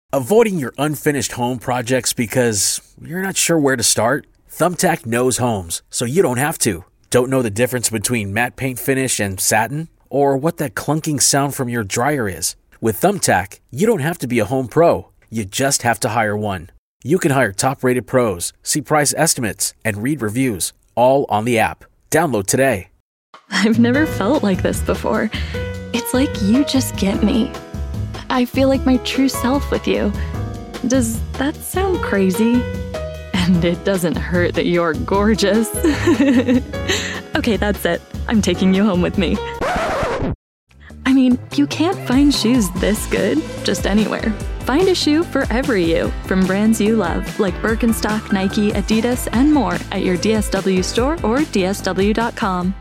Avoiding your unfinished home projects because you're not sure where to start? Thumbtack knows homes, so you don't have to. Don't know the difference between matte paint finish and satin? Or what that clunking sound from your dryer is? With Thumbtack, you don't have to be a home pro. You just have to hire one. You can hire top-rated pros, see price estimates, and read reviews, all on the app. Download today. I've never felt like this before. It's like you just get me. I feel like my true self with you. Does that sound crazy? And it doesn't hurt that you're gorgeous. Okay, that's it. I'm taking you home with me. I mean, you can't find shoes this good just anywhere. Find a shoe for every you from brands you love, like Birkenstock, Nike, Adidas, and more at your DSW store or DSW.com.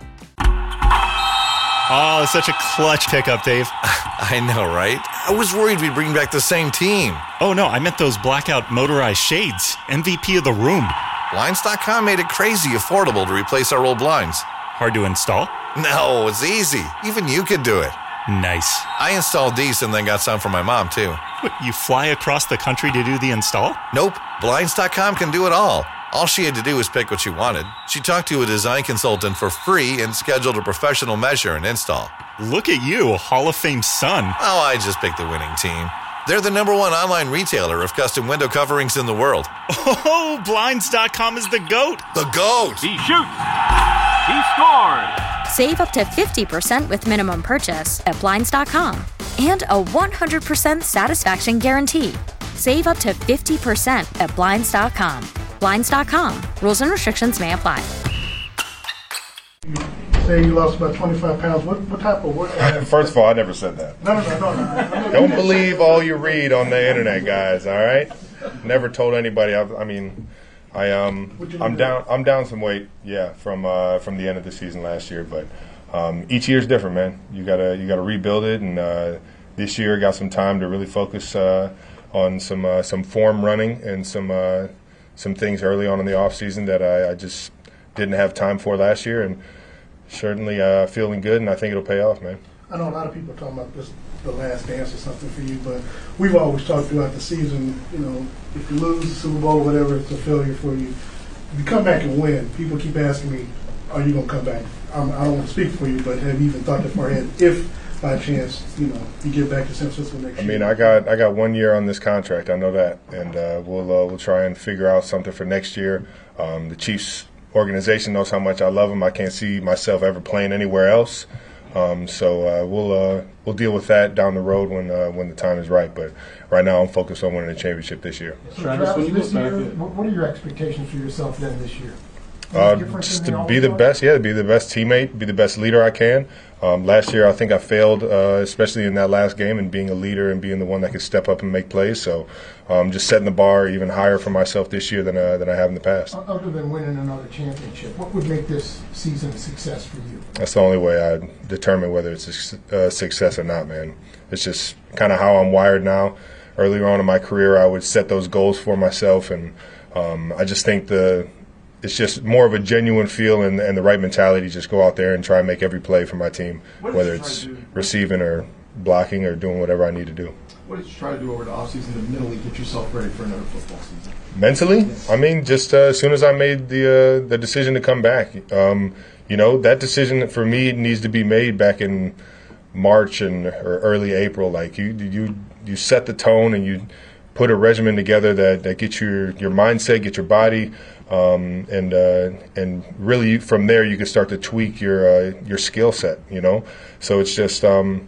Oh, such a clutch pickup, Dave. I know, right? I was worried we'd bring back the same team. Oh, no, I meant those blackout motorized shades. MVP of the room. Blinds.com made it crazy affordable to replace our old blinds. Hard to install? No, it's easy. Even you could do it. Nice. I installed these and then got some for my mom, too. What, you fly across the country to do the install? Nope. Blinds.com can do it all. All she had to do was pick what she wanted. She talked to a design consultant for free and scheduled a professional measure and install. Look at you, Hall of Fame son. Oh, I just picked the winning team. They're the #1 online retailer of custom window coverings in the world. Oh, Blinds.com is the GOAT. The GOAT! He shoots. He scores. Save up to 50% with minimum purchase at Blinds.com. And a 100% satisfaction guarantee. Save up to 50% at Blinds.com. Blinds.com. Rules and restrictions may apply. Say you lost about 25 pounds. What type of work? First of all, I never said that. No. Don't believe all you read on the internet, guys. All right. Never told anybody. I'm down some weight. Yeah, from the end of the season last year. But each year's different, man. You gotta rebuild it. And this year, I got some time to really focus on some form running and some things early on in the off season that I just didn't have time for last year, and certainly feeling good, and I think it'll pay off, man. I know a lot of people are talking about this, the last dance or something for you, but we've always talked throughout the season, if you lose the Super Bowl or whatever, it's a failure for you. If you come back and win, people keep asking me, are you going to come back? I don't want to speak for you, but have you even thought that far ahead? If by chance, you get back to San Francisco next year. I got 1 year on this contract. I know that, and we'll try and figure out something for next year. The Chiefs organization knows how much I love them. I can't see myself ever playing anywhere else. So we'll deal with that down the road when the time is right. But right now, I'm focused on winning a championship this year. So Travis, this year, what are your expectations for yourself then this year? Just to be the best, be the best teammate, be the best leader I can. Last year, I think I failed, especially in that last game, and being a leader and being the one that could step up and make plays. So just setting the bar even higher for myself this year than I have in the past. Other than winning another championship, what would make this season a success for you? That's the only way I determine whether it's a success or not, man. It's just kind of how I'm wired now. Earlier on in my career, I would set those goals for myself, and I just think it's just more of a genuine feel and the right mentality. Just go out there and try and make every play for my team, whether it's receiving or blocking or doing whatever I need to do. What did you try to do over the offseason to mentally get yourself ready for another football season? Mentally? Yes. Just as soon as I made the decision to come back, that decision for me needs to be made back in March or early April. Like you set the tone and you put a regimen together that gets your mindset, get your body. And really from there you can start to tweak your skill set, So it's just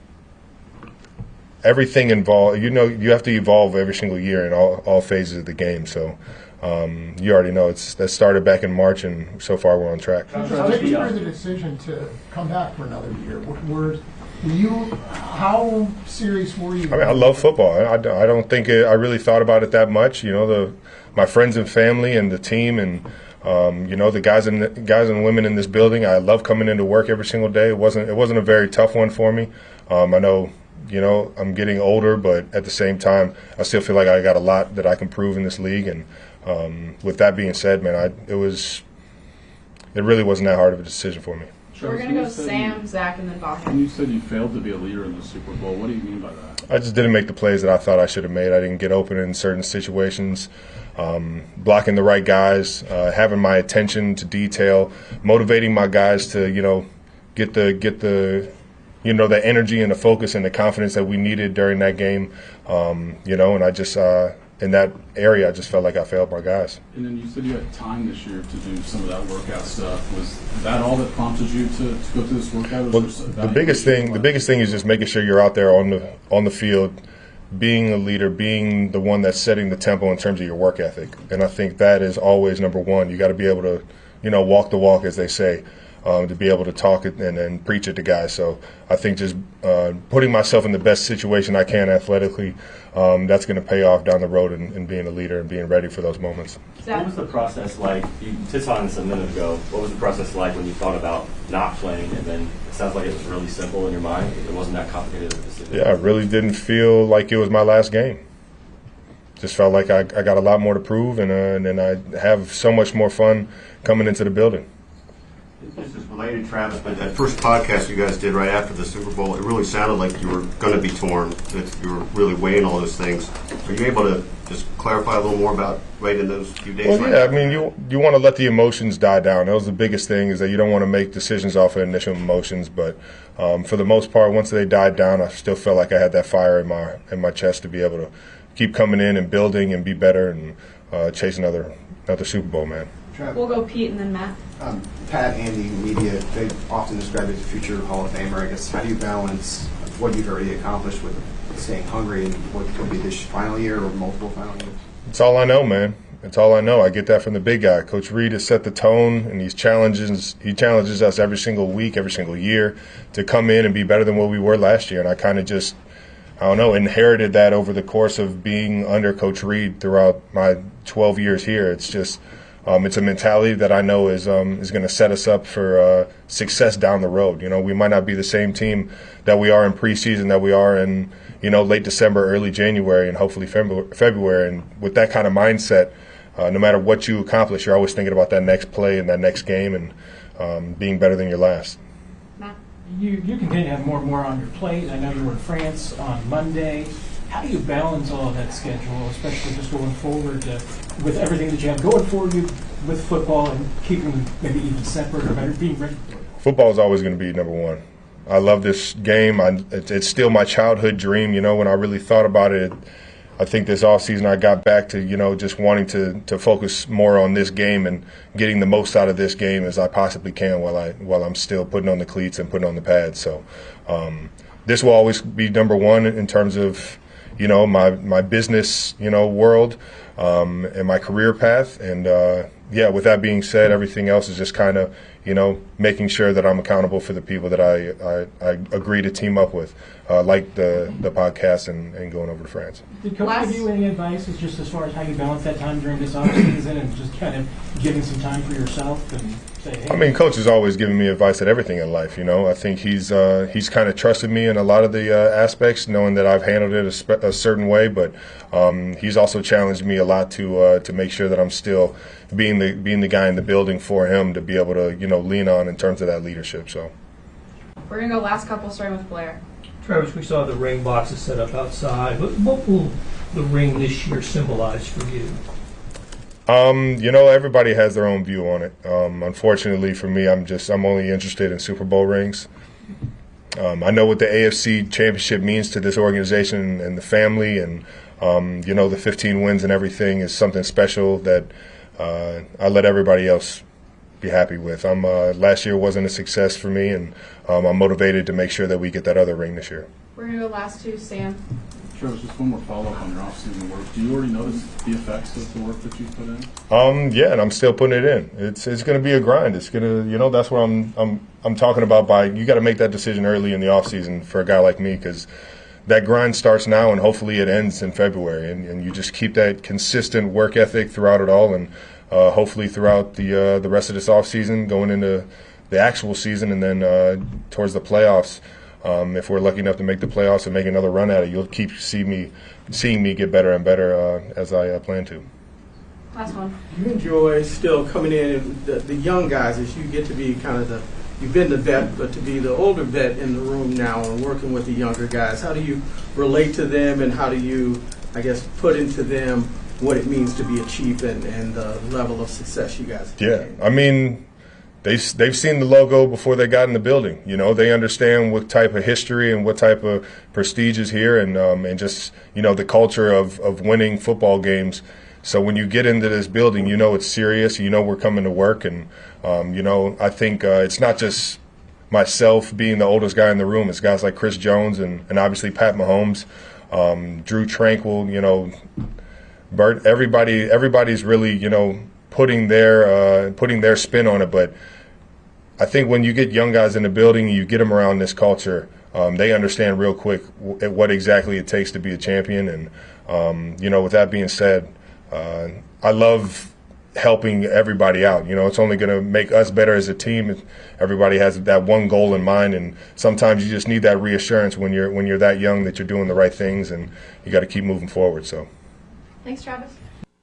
everything involved. You have to evolve every single year in all phases of the game. So you already know that started back in March, and so far we're on track. So take you through the decision to come back for another year. How serious were you? I love football. I don't think I really thought about it that much. My friends and family and the team and the guys and women in this building. I love coming into work every single day. It wasn't a very tough one for me. I know I'm getting older, but at the same time, I still feel like I got a lot that I can prove in this league. And with that being said, man, it really wasn't that hard of a decision for me. We're going to go Sam, Zach, and then Bakken. And you said you failed to be a leader in the Super Bowl. What do you mean by that? I just didn't make the plays that I thought I should have made. I didn't get open in certain situations, blocking the right guys, having my attention to detail, motivating my guys to, get the the energy and the focus and the confidence that we needed during that game, and I just in that area, I just felt like I failed my guys. And then you said you had time this year to do some of that workout stuff. Was that all that prompted you to go through this workout? Well, the biggest thing is just making sure you're out there on the field, being a leader, being the one that's setting the tempo in terms of your work ethic. And I think that is always number one. You got to be able to, walk the walk, as they say. To be able to talk it and preach it to guys. So I think just putting myself in the best situation I can athletically, that's going to pay off down the road in being a leader and being ready for those moments. What was the process like? You touched on this a minute ago. What was the process like when you thought about not playing, and then it sounds like it was really simple in your mind? It wasn't that complicated of a decision. Yeah, I really didn't feel like it was my last game. Just felt like I got a lot more to prove, and I have so much more fun coming into the building. This is related, Travis, but that first podcast you guys did right after the Super Bowl, it really sounded like you were going to be torn, that you were really weighing all those things. Are you able to just clarify a little more about right in those few days? Well, yeah, I mean, you want to let the emotions die down. That was the biggest thing, is that you don't want to make decisions off of initial emotions. But for the most part, once they died down, I still felt like I had that fire in my chest to be able to keep coming in and building and be better and chase another Super Bowl, man. We'll go Pete and then Matt. Pat, Andy, media, they often describe you as a future Hall of Famer. I guess, how do you balance what you've already accomplished with staying hungry and what could be this final year or multiple final years? It's all I know, man. It's all I know. I get that from the big guy. Coach Reid has set the tone, and he challenges us every single week, every single year to come in and be better than what we were last year. And I kind of just, inherited that over the course of being under Coach Reid throughout my 12 years here. It's just, it's a mentality that I know is going to set us up for success down the road. We might not be the same team that we are in preseason, that we are in, late December, early January, and hopefully February. And with that kind of mindset, no matter what you accomplish, you're always thinking about that next play and that next game and being better than your last. You continue to have more and more on your plate. I know you were in France on Monday. How do you balance all of that schedule, especially just going forward with everything that you have going forward with football and keeping them maybe even separate or better, being ready for it? Football is always going to be number one. I love this game. It's still my childhood dream. When I really thought about it, I think this offseason I got back to, just wanting to focus more on this game and getting the most out of this game as I possibly can while I'm still putting on the cleats and putting on the pads. So this will always be number one in terms of, my business, world and my career path. And, with that being said, everything else is just kind of, making sure that I'm accountable for the people that I agree to team up with, like the podcast and going over to France. Did Coach give you any advice as far as how you balance that time during this offseason and just kind of giving some time for yourself and say, hey? I mean, Coach has always given me advice at everything in life. I think he's kind of trusted me in a lot of the aspects, knowing that I've handled it a certain way. But he's also challenged me a lot to make sure that I'm still being the guy in the building for him to be able to lean on in terms of that leadership. So we're gonna go last couple, starting with Blair. Travis, we saw the ring boxes set up outside. What will the ring this year symbolize for you? Everybody has their own view on it. Unfortunately for me, I'm only interested in Super Bowl rings. I know what the AFC Championship means to this organization and the family, and the 15 wins and everything is something special that I let everybody else be happy with. Last year wasn't a success for me, and I'm motivated to make sure that we get that other ring this year. We're going to go last two, Sam. Travis, just one more follow-up on your off-season work. Do you already notice the effects of the work that you've put in? Yeah, and I'm still putting it in. It's going to be a grind. It's going to, that's what I'm talking about. You got to make that decision early in the off-season for a guy like me, because that grind starts now and hopefully it ends in February. And you just keep that consistent work ethic throughout it all, and hopefully throughout the rest of this off-season, going into the actual season, and then towards the playoffs. If we're lucky enough to make the playoffs and make another run at it, you'll keep seeing me get better and better as I plan to. Last one. You enjoy still coming in and the young guys, as you get to be kind of the you've been the vet, but to be the older vet in the room now and working with the younger guys, how do you relate to them, and how do you, I guess, put into them what it means to be a Chief and the level of success you guys have? Yeah, I mean, they've seen the logo before they got in the building. You know, they understand what type of history and what type of prestige is here, and just, you know, the culture of winning football games. So when you get into this building, you know it's serious. You know we're coming to work, and you know, I think it's not just myself being the oldest guy in the room. It's guys like Chris Jones and obviously Pat Mahomes, Drew Tranquill. You know, Bert. Everybody's really, you know, putting their spin on it. But I think when you get young guys in the building, you get them around this culture, they understand real quick what exactly it takes to be a champion. And you know, with that being said, I love helping everybody out. You know, it's only going to make us better as a team if everybody has that one goal in mind. And sometimes you just need that reassurance when you're that young that you're doing the right things, and you got to keep moving forward. So, Thanks, Travis.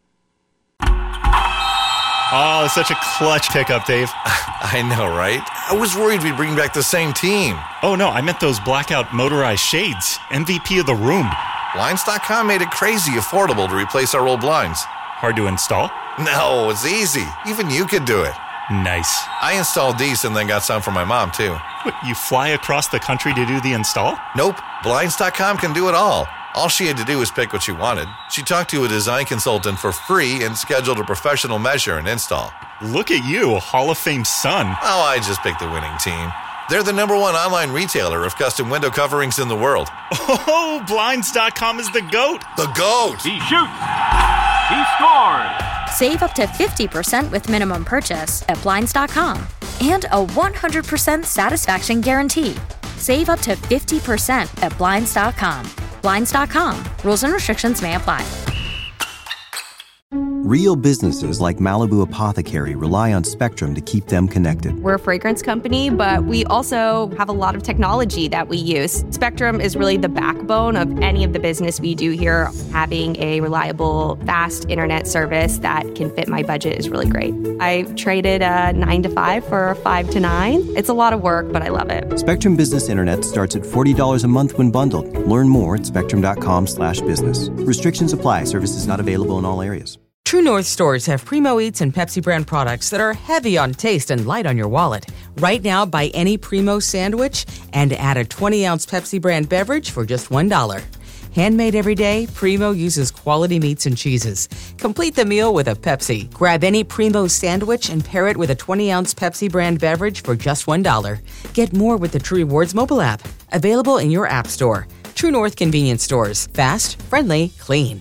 Oh, it's such a clutch pickup, Dave. I know, right? I was worried we'd bring back the same team. Oh, no, I meant those blackout motorized shades. MVP of the room. Blinds.com made it crazy affordable to replace our old blinds. Hard to install? No, it's easy. Even you could do it. Nice. I installed these and then got some for my mom, too. What, you fly across the country to do the install? Nope. Blinds.com can do it all. All she had to do was pick what she wanted. She talked to a design consultant for free and scheduled a professional measure and install. Look at you, Hall of Fame son. Oh, I just picked the winning team. They're the #1 online retailer of custom window coverings in the world. Oh, Blinds.com is the GOAT. The GOAT! He shoots. He scored. Save up to 50% with minimum purchase at Blinds.com. And a 100% satisfaction guarantee. Save up to 50% at Blinds.com. Blinds.com. Rules and restrictions may apply. Real businesses like Malibu Apothecary rely on Spectrum to keep them connected. We're a fragrance company, but we also have a lot of technology that we use. Spectrum is really the backbone of any of the business we do here. Having a reliable, fast internet service that can fit my budget is really great. I traded a 9 to 5 for a 5 to 9. It's a lot of work, but I love it. Spectrum Business Internet starts at $40 a month when bundled. Learn more at spectrum.com/business. Restrictions apply. Services not available in all areas. True North stores have Primo Eats and Pepsi brand products that are heavy on taste and light on your wallet. Right now, buy any Primo sandwich and add a 20-ounce Pepsi brand beverage for just $1. Handmade every day, Primo uses quality meats and cheeses. Complete the meal with a Pepsi. Grab any Primo sandwich and pair it with a 20-ounce Pepsi brand beverage for just $1. Get more with the True Rewards mobile app. Available in your app store. True North convenience stores. Fast, friendly, clean.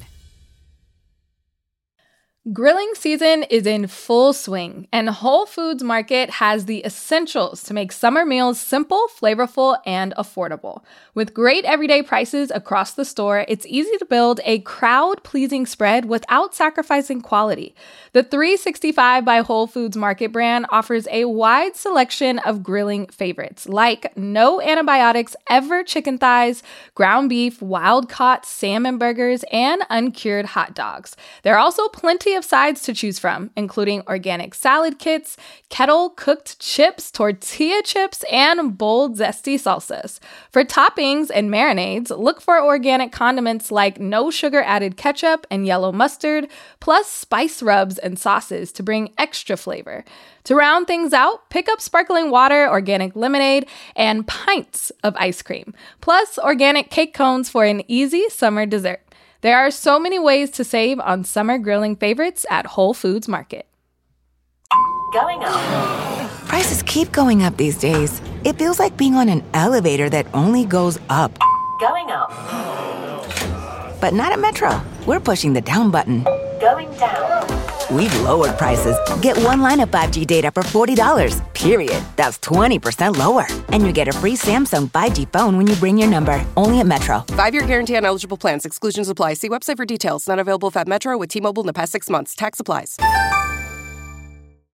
Grilling season is in full swing, and Whole Foods Market has the essentials to make summer meals simple, flavorful, and affordable. With great everyday prices across the store, it's easy to build a crowd-pleasing spread without sacrificing quality. The 365 by Whole Foods Market brand offers a wide selection of grilling favorites, like no antibiotics ever chicken thighs, ground beef, wild-caught salmon burgers, and uncured hot dogs. There are also plenty of sides to choose from, including organic salad kits, kettle-cooked chips, tortilla chips, and bold, zesty salsas. For toppings and marinades, look for organic condiments like no sugar-added ketchup and yellow mustard, plus spice rubs and sauces to bring extra flavor. To round things out, pick up sparkling water, organic lemonade, and pints of ice cream, plus organic cake cones for an easy summer dessert. There are so many ways to save on summer grilling favorites at Whole Foods Market. Going up. Prices keep going up these days. It feels like being on an elevator that only goes up. Going up. But not at Metro. We're pushing the down button. Going down. We've lowered prices. Get one line of 5G data for $40, period. That's 20% lower. And you get a free Samsung 5G phone when you bring your number. Only at Metro. 5-year guarantee on eligible plans. Exclusions apply. See website for details. Not available at Metro with T-Mobile in the past 6 months. Tax applies.